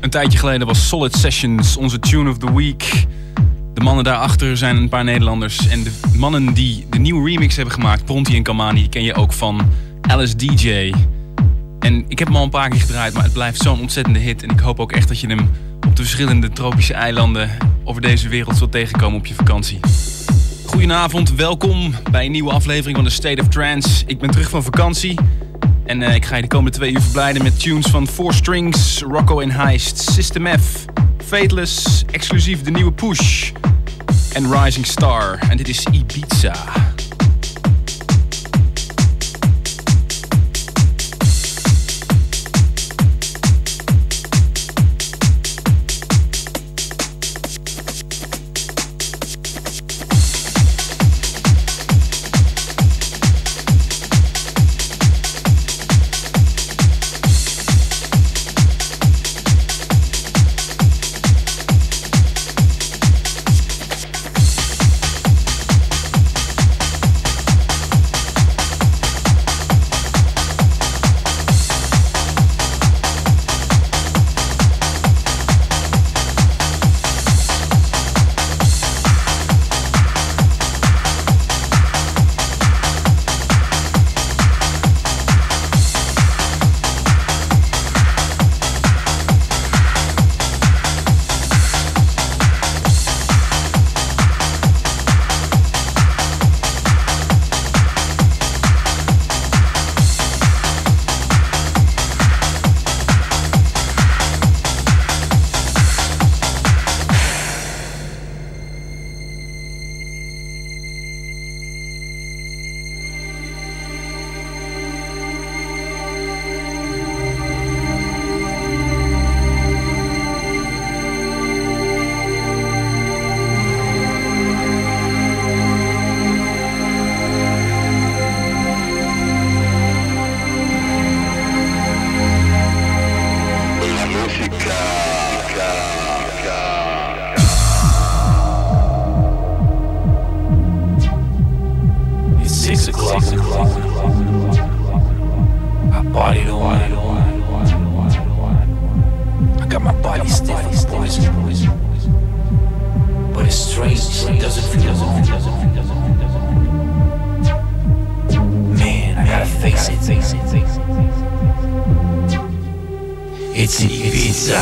Een tijdje geleden was Solid Sessions onze Tune of the Week. De mannen daarachter zijn een paar Nederlanders. En de mannen die de nieuwe remix hebben gemaakt, Ponti en Kamani, die ken je ook van Alice DJ. En ik heb hem al een paar keer gedraaid, maar het blijft zo'n ontzettende hit. En ik hoop ook echt dat je hem op de verschillende tropische eilanden over deze wereld zult tegenkomen op je vakantie. Goedenavond, welkom bij een nieuwe aflevering van The State of Trance. Ik ben terug van vakantie. En ik ga je de komende 2 uur verblijden met tunes van 4 Strings, Rocco and Heist, System F, Fateless, exclusief de nieuwe Push en Rising Star. En dit is Ibiza. It's Ibiza.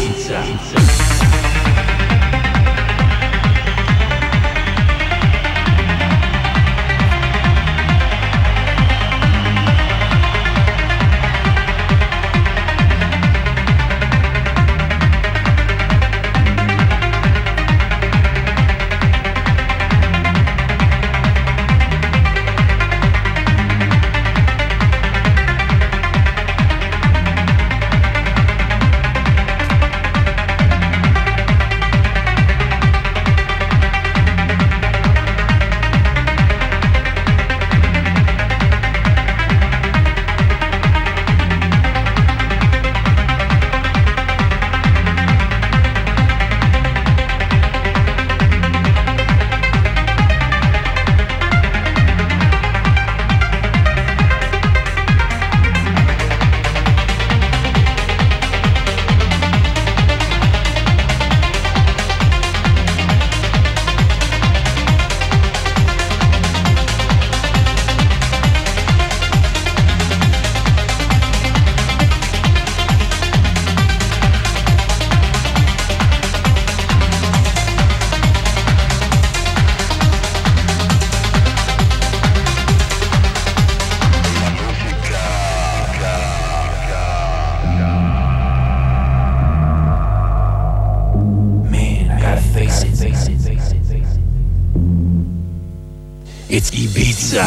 It's Ibiza.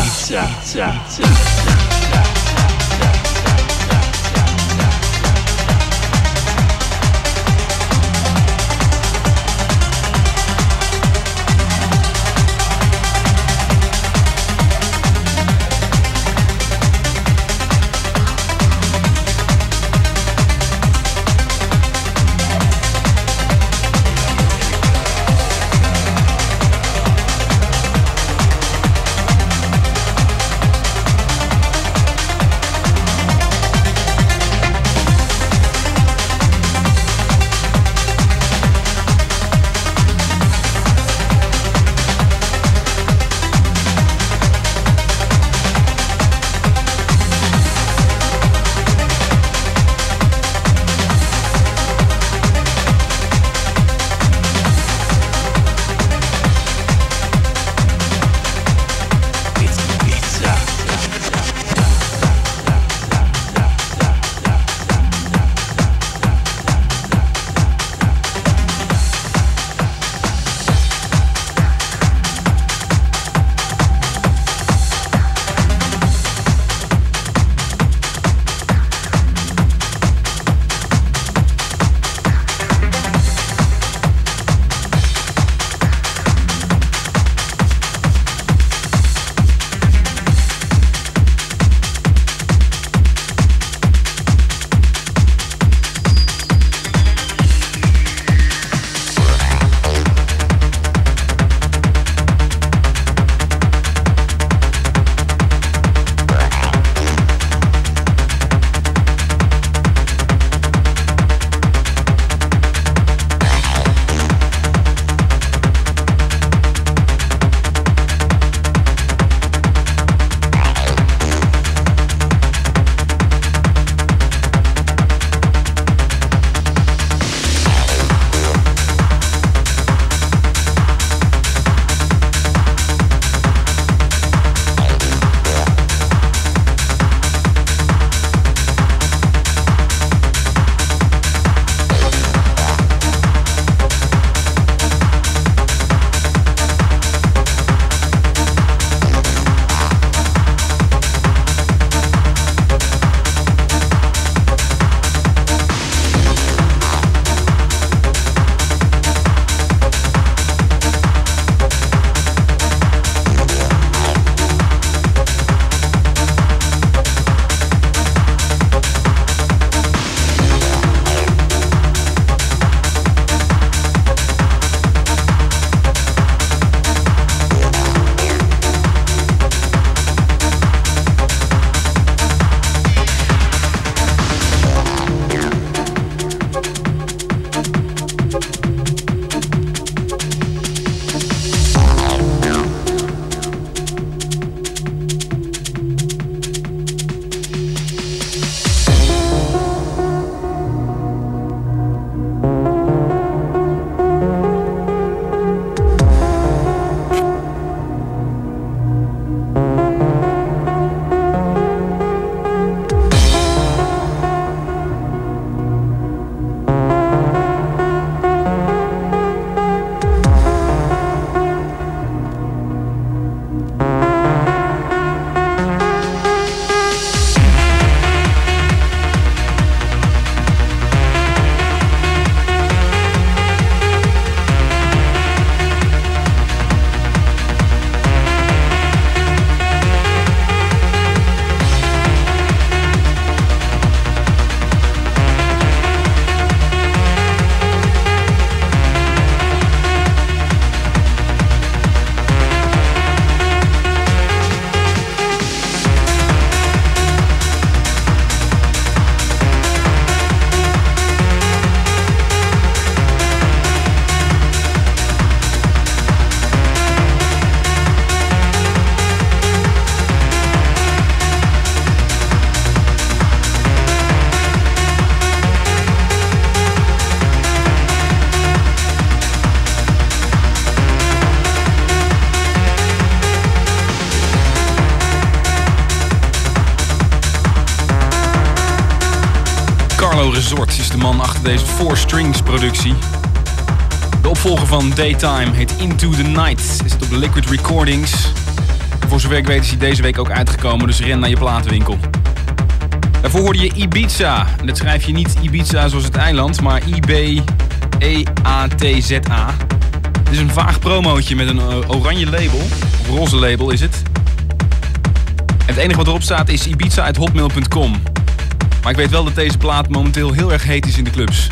Carlo Resort is de man achter deze 4 Strings productie. De opvolger van Daytime heet Into the Night. Is het op Liquid Recordings. En voor zover ik weet is hij deze week ook uitgekomen, dus ren naar je platenwinkel. Daarvoor hoorde je Ibiza. En dat schrijf je niet Ibiza zoals het eiland, maar I-B-E-A-T-Z-A. Het is een vaag promootje met een oranje label. Of roze label is het. En het enige wat erop staat is ibiza@hotmail.com. Maar ik weet wel dat deze plaat momenteel heel erg heet is in de clubs.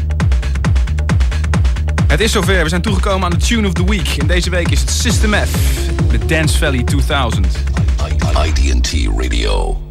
Het is zover, we zijn toegekomen aan de Tune of the Week. En deze week is het System F, de Dance Valley 2000. IDT Radio.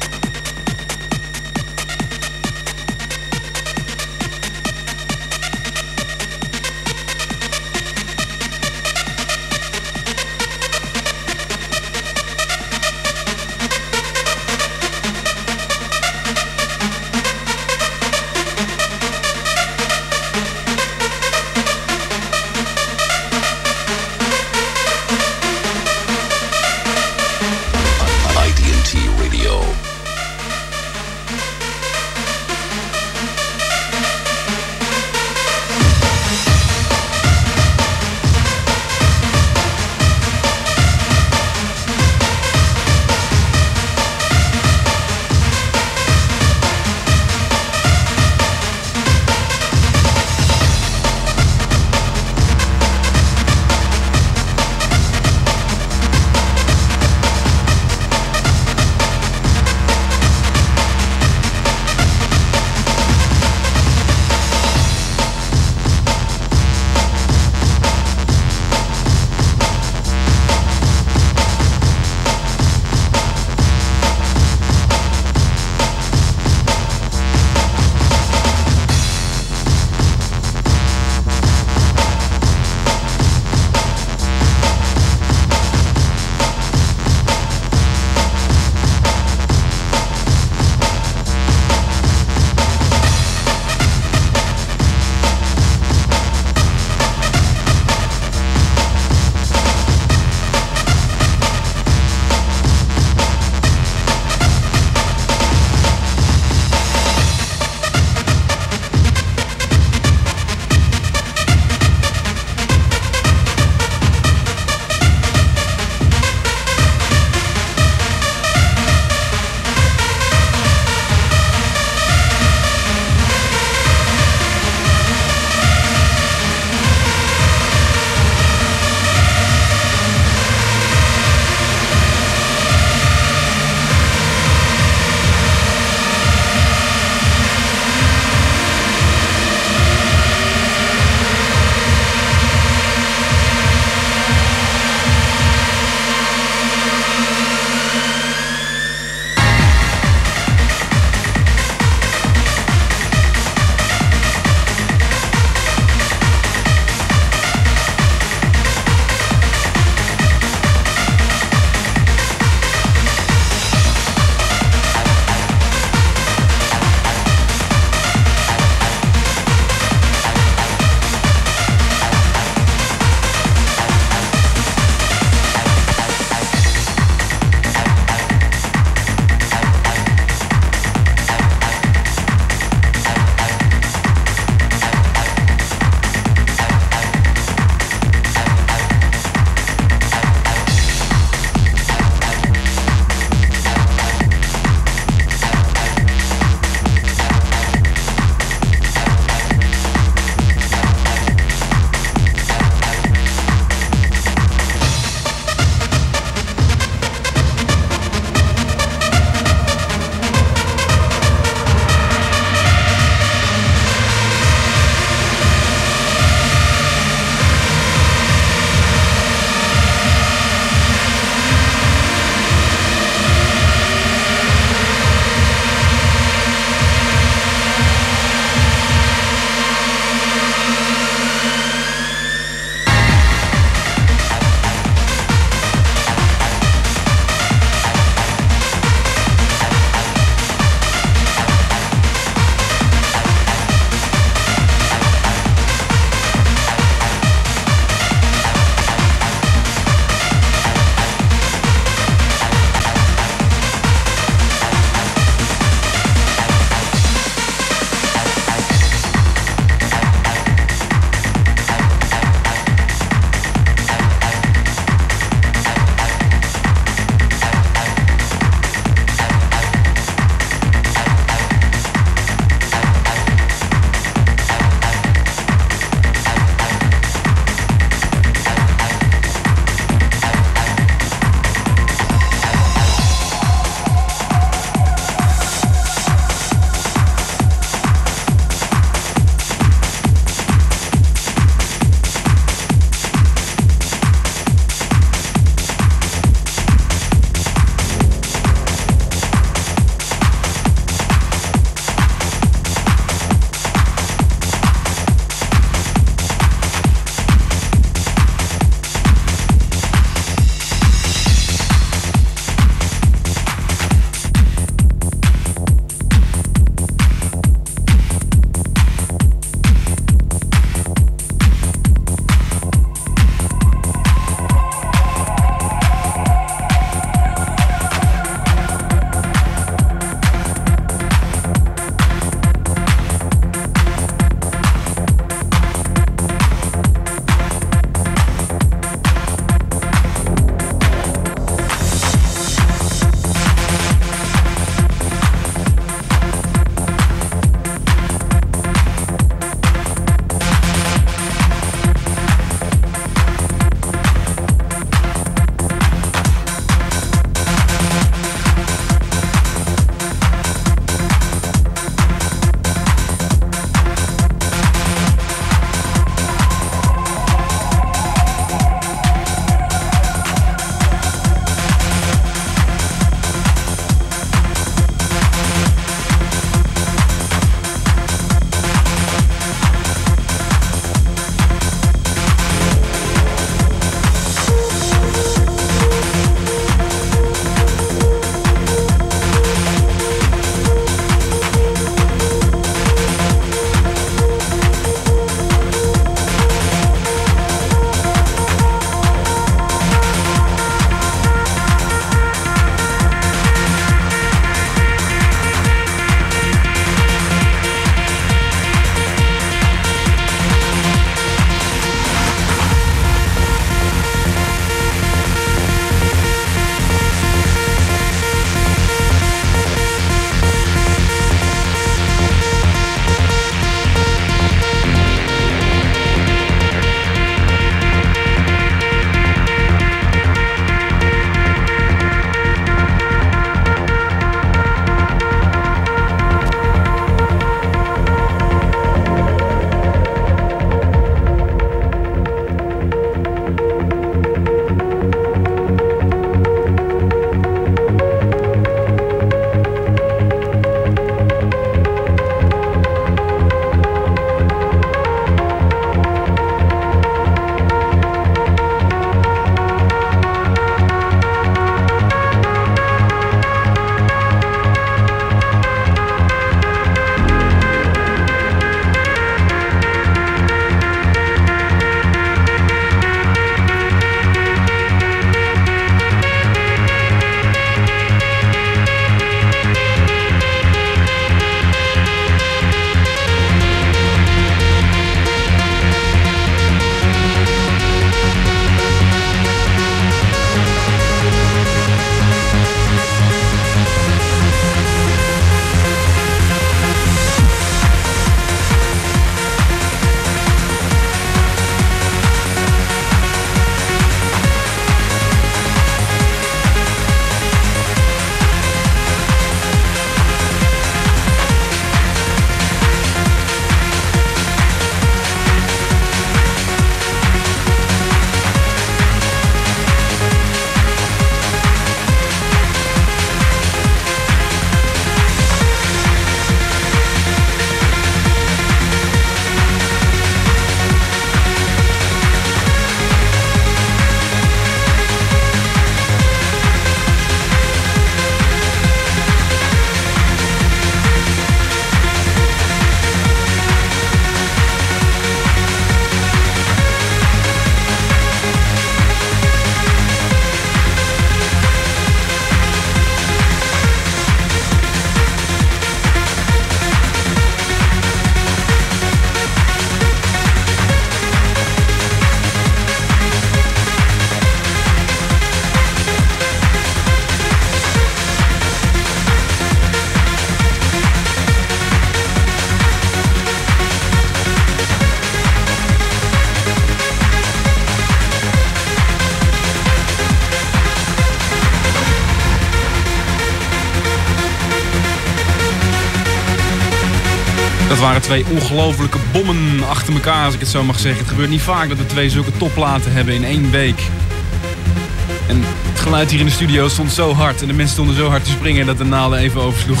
waren 2 ongelofelijke bommen achter elkaar, als ik het zo mag zeggen. Het gebeurt niet vaak dat we 2 zulke topplaten hebben in 1 week. En het geluid hier in de studio stond zo hard en de mensen stonden zo hard te springen dat de naalden even oversloeg.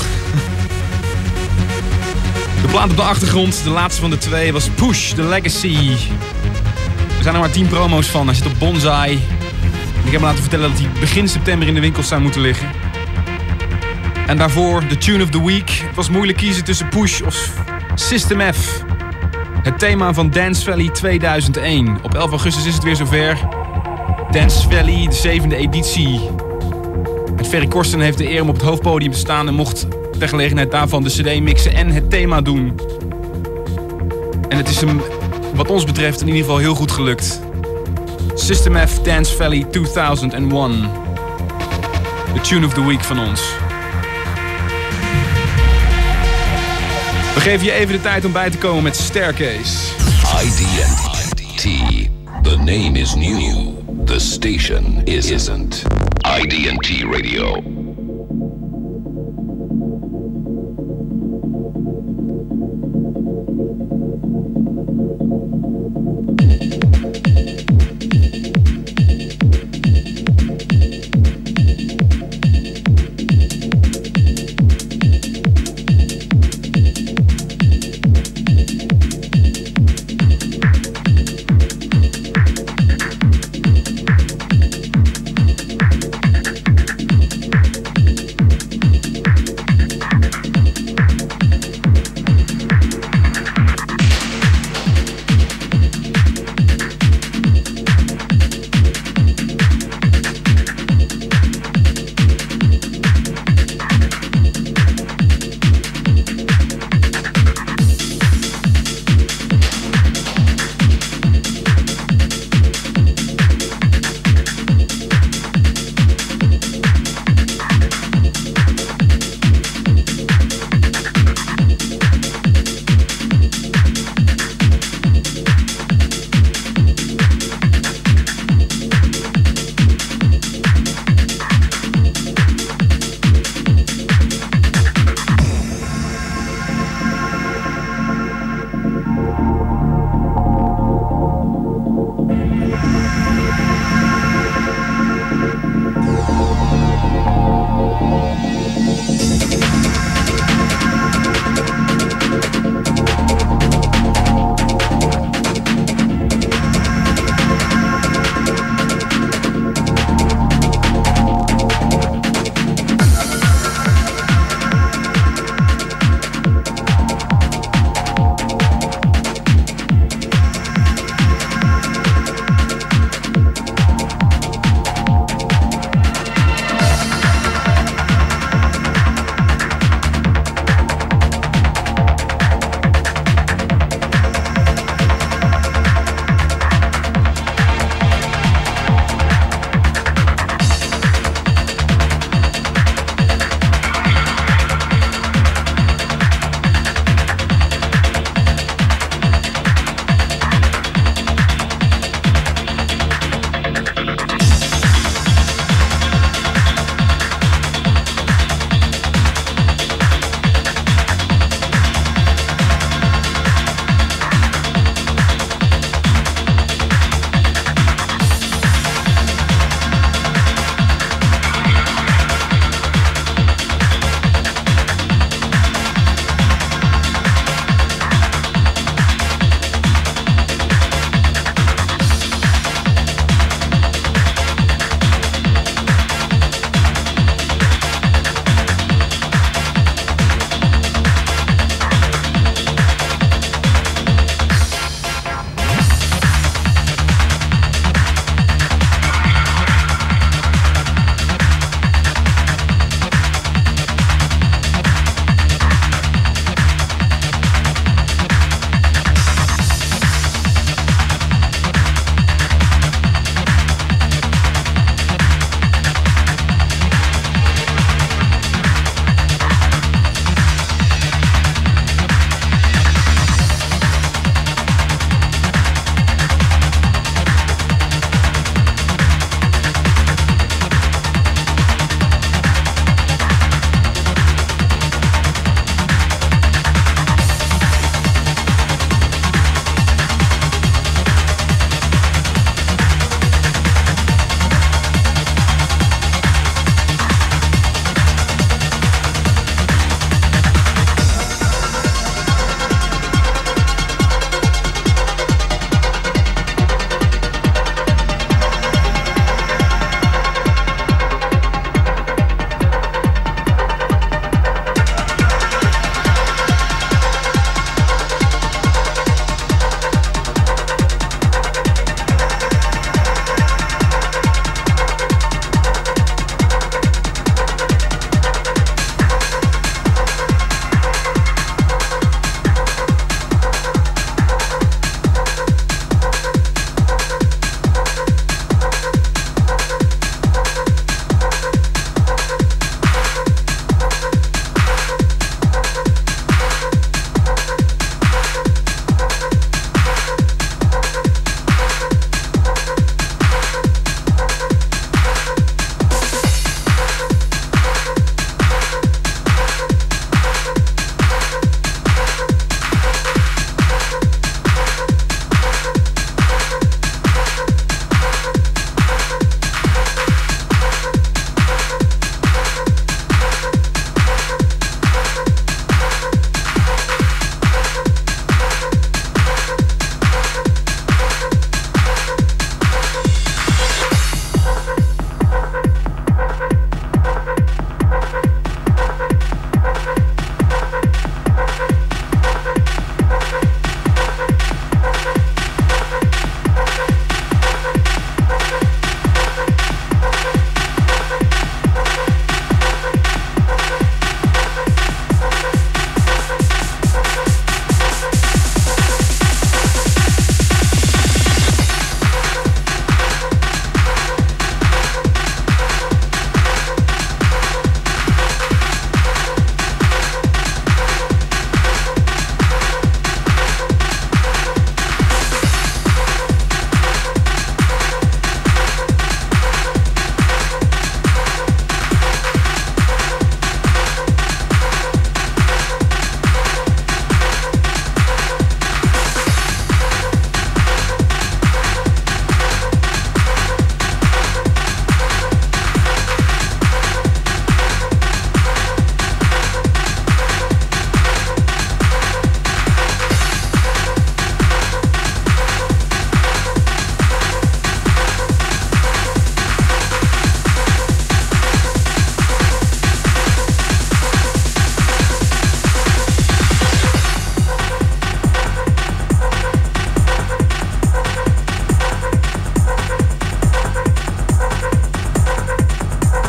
De plaat op de achtergrond, de laatste van de 2, was Push, The Legacy. Er zijn er maar 10 promo's van. Hij zit op Bonsai. Ik heb me laten vertellen dat hij begin september in de winkels zou moeten liggen. En daarvoor de Tune of the Week. Het was moeilijk kiezen tussen Push of System F. Het thema van Dance Valley 2001. Op 11 augustus is het weer zover. Dance Valley, de 7e editie. Het Ferry Corsten heeft de eer om op het hoofdpodium te staan en mocht ter gelegenheid daarvan de cd mixen en het thema doen. En het is hem, wat ons betreft, in ieder geval heel goed gelukt. System F Dance Valley 2001. De Tune of the Week van ons. We geven je even de tijd om bij te komen met Staircase. IDT. The name is new. The station isn't. IDT Radio.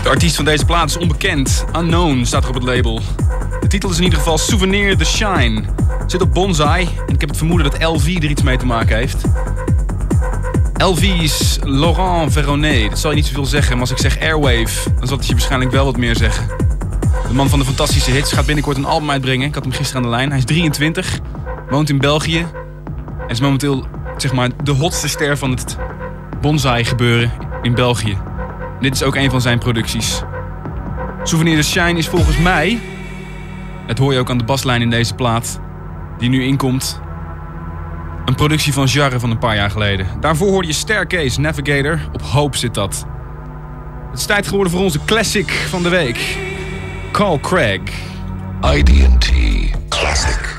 De artiest van deze plaat is onbekend. Unknown staat er op het label. De titel is in ieder geval Souvenir The Shine. Zit op Bonsai en ik heb het vermoeden dat LV er iets mee te maken heeft. LV is Laurent Veronnet. Dat zal je niet zoveel zeggen, maar als ik zeg Airwave, dan zal het je waarschijnlijk wel wat meer zeggen. De man van de fantastische hits gaat binnenkort een album uitbrengen. Ik had hem gisteren aan de lijn. Hij is 23, woont in België. En is momenteel zeg maar de hotste ster van het bonsai gebeuren in België. Dit is ook een van zijn producties. Souvenir The Shine is volgens mij, dat hoor je ook aan de baslijn in deze plaat, die nu inkomt, een productie van Jarre van een paar jaar geleden. Daarvoor hoorde je Staircase Navigator. Op Hope zit dat. Het is tijd geworden voor onze classic van de week. Carl Craig. ID&T Classic.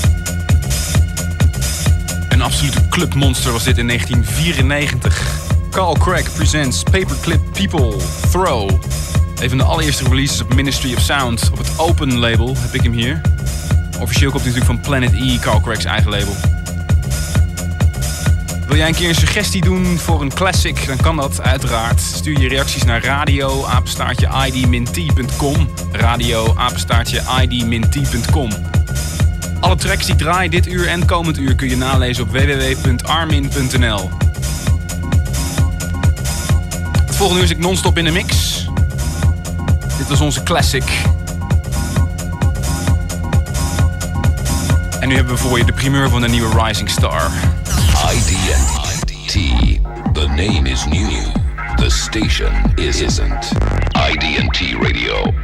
Clubmonster was dit in 1994. Carl Craig presents Paperclip People Throw. Een van de allereerste releases op Ministry of Sound. Op het Open label heb ik hem hier. Officieel komt hij natuurlijk van Planet E, Carl Craig's eigen label. Wil jij een keer een suggestie doen voor een classic? Dan kan dat uiteraard. Stuur je reacties naar radio@id-t.com. radio@id-t.com. Alle tracks die draaien dit uur en komend uur kun je nalezen op www.armin.nl. Het volgende uur is ik non-stop in de mix. Dit was onze classic. En nu hebben we voor je de primeur van de nieuwe Rising Star. IDT. The name is new. The station isn't. IDT Radio.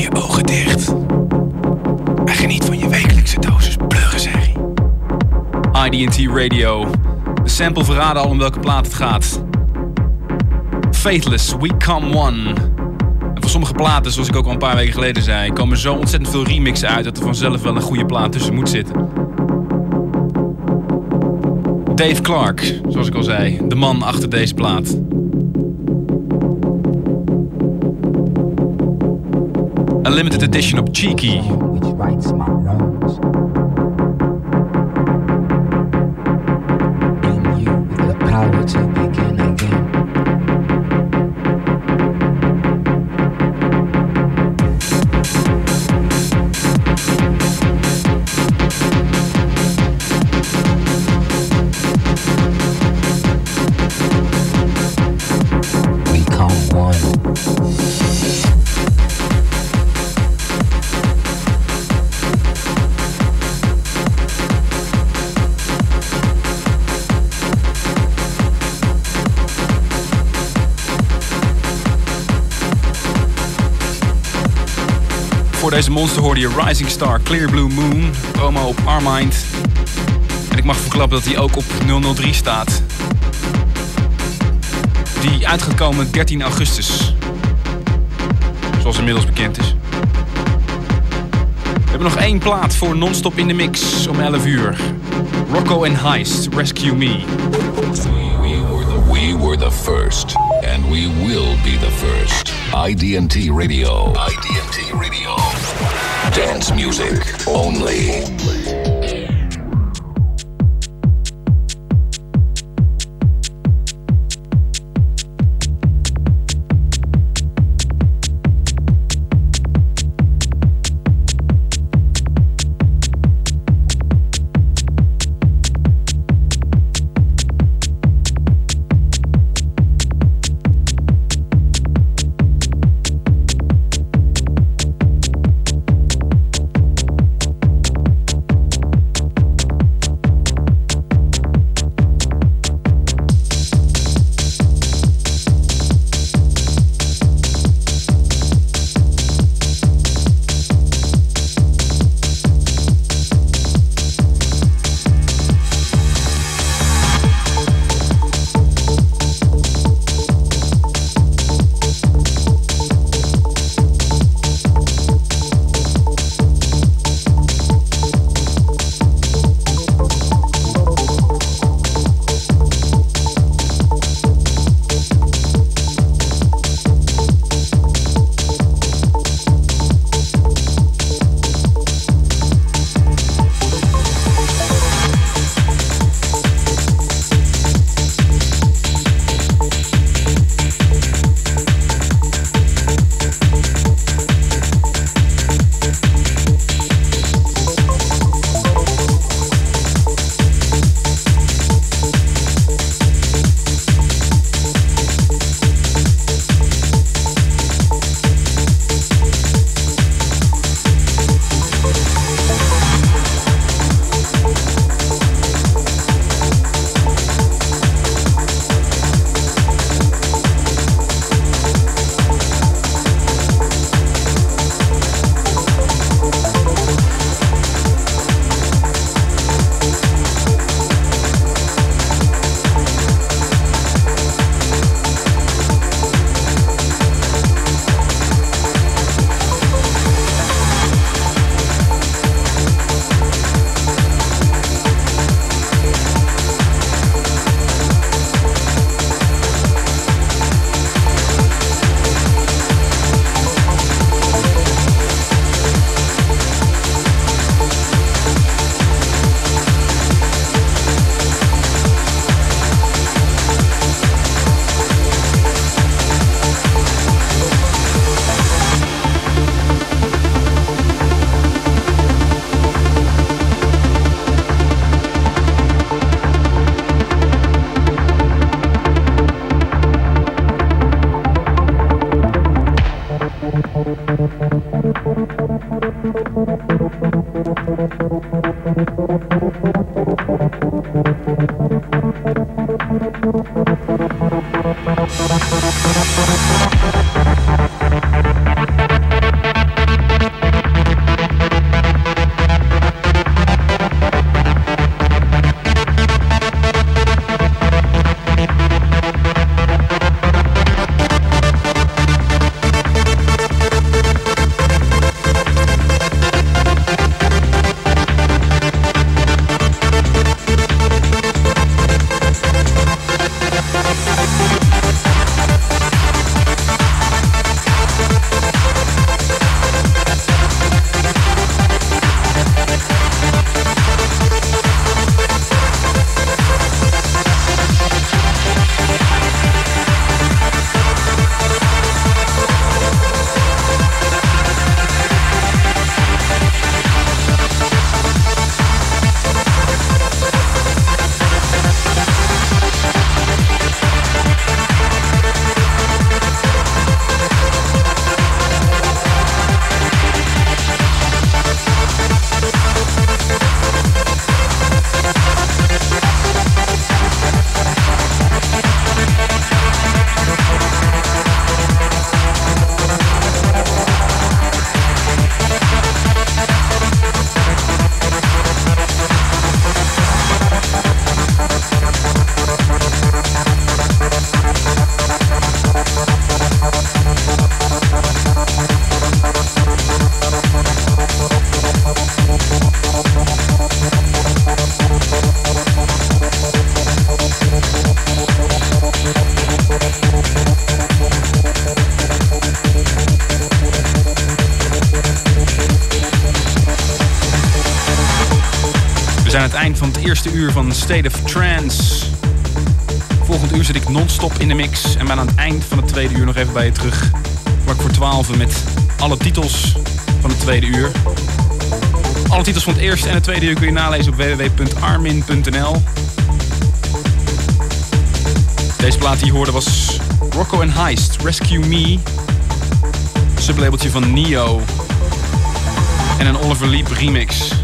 je ogen dicht en geniet van je wekelijkse dosis pleurenserie. IDT Radio. De sample verraden al om welke plaat het gaat. Faithless, We Come One. En voor sommige platen, zoals ik ook al een paar weken geleden zei, komen zo ontzettend veel remixen uit dat er vanzelf wel een goede plaat tussen moet zitten. Dave Clark, zoals ik al zei, de man achter deze plaat. A limited edition op Cheeky. Which rights my wrongs. In you with the power to begin again. We come one. Voor deze monster hoorde je Rising Star, Clear Blue Moon, promo op Armind. En ik mag verklappen dat hij ook op 003 staat. Die uit gaat komen 13 augustus. Zoals inmiddels bekend is. We hebben nog 1 plaat voor non-stop in de mix om 11 uur. Rocco and Heist, Rescue Me. We were the first, and we will be the first. IDT Radio. IDT Radio. Dance music only. zijn aan het eind van het eerste uur van State of Trance. Volgend uur zit ik non-stop in de mix. En ben aan het eind van het tweede uur nog even bij je terug. Vlak voor 12 met alle titels van het tweede uur. Alle titels van het eerste en het tweede uur kun je nalezen op www.armin.nl. Deze plaat die je hoorde was Rocco and Heist, Rescue Me. Sublabeltje van Neo. En een Oliver Leap remix.